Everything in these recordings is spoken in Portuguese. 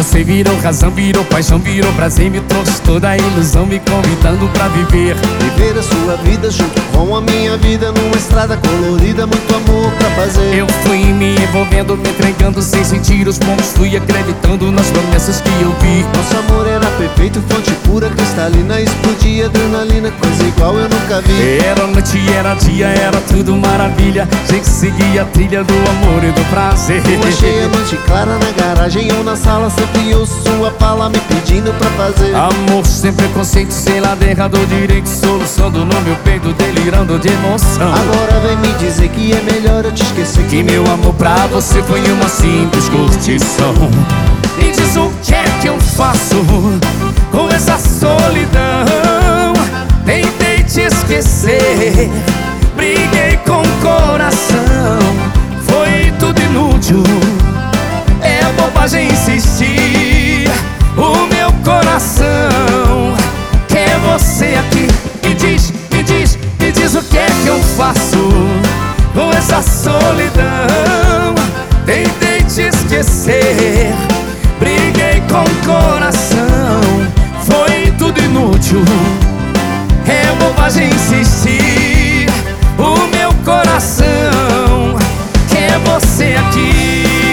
Você virou razão, virou paixão, virou prazer, me trouxe toda a ilusão, me convidando pra viver. Viver a sua vida junto com a minha vida, numa estrada colorida, muito amor pra fazer. Eu fui me envolvendo, me entregando sem sentir os pontos, fui acreditando nas promessas que eu vi. Nosso amor era perfeito, fonte pura, cristalina, explodia adrenalina, coisa igual eu nunca vi. Era noite, era dia, era tudo maravilha, a gente seguia a trilha do amor e do prazer. Lua cheia, noite clara, na garagem ou na sala, sempre ouço sua fala me pedindo pra fazer. Amor sem preconceito, sem lado errado ou direito, soluçando no meu peito, delirando de emoção. Agora vem me dizer que é melhor eu te esquecer, que meu amor pra você foi uma simples curtição. Me diz o que é que eu faço com essa solidão. Tentei te esquecer, briguei com o coração, foi tudo inútil, é bobagem insistir. O meu coração quer você aqui. Me diz, me diz, me diz o que é que eu faço com essa solidão. Tentei te esquecer, briguei com o coração, foi tudo inútil, é bobagem insistir. O meu coração quer você aqui.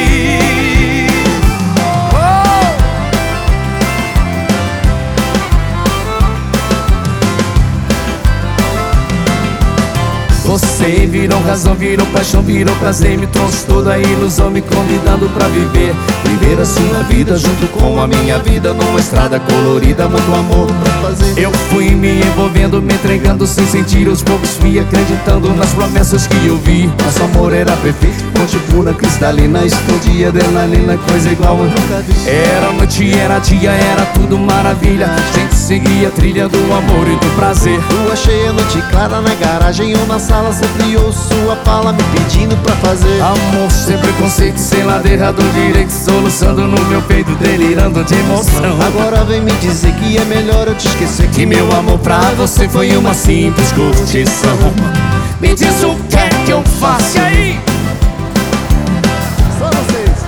Você virou razão, virou paixão, virou prazer, me trouxe toda a ilusão, me convidando pra viver. Viver a sua vida junto com a minha vida, numa estrada colorida, muito amor pra fazer. Eu fui me envolvendo, me entregando sem sentir os poucos, fui acreditando nas promessas que eu vi. Nosso amor era perfeito, fonte pura, cristalina, explodia adrenalina, coisa igual eu nunca vi. Era noite, era dia, era tudo maravilha, a gente seguia a trilha do amor e do prazer. Lua cheia, noite clara, na garagem ou na sala, sempre ouço sua fala me pedindo pra fazer. Amor sem preconceito, sem lado errado ou direito, soluçando no meu peito, delirando de emoção. Agora vem me dizer que é melhor eu te esquecer, que meu amor pra você foi uma simples curtição. Me diz o que é que eu faço, e aí? Só vocês.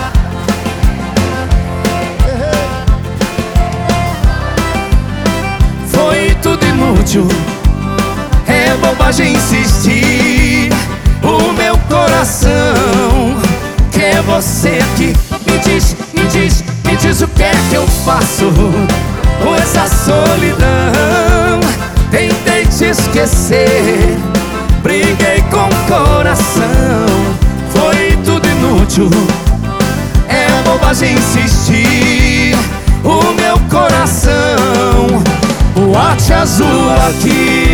Foi tudo inútil, é bobagem insistir. O meu coração quer você aqui. Me diz, me diz, me diz o que é que eu faço com essa solidão. Tentei te esquecer, briguei com o coração, foi tudo inútil, é bobagem insistir. O meu coração, boate azul aqui.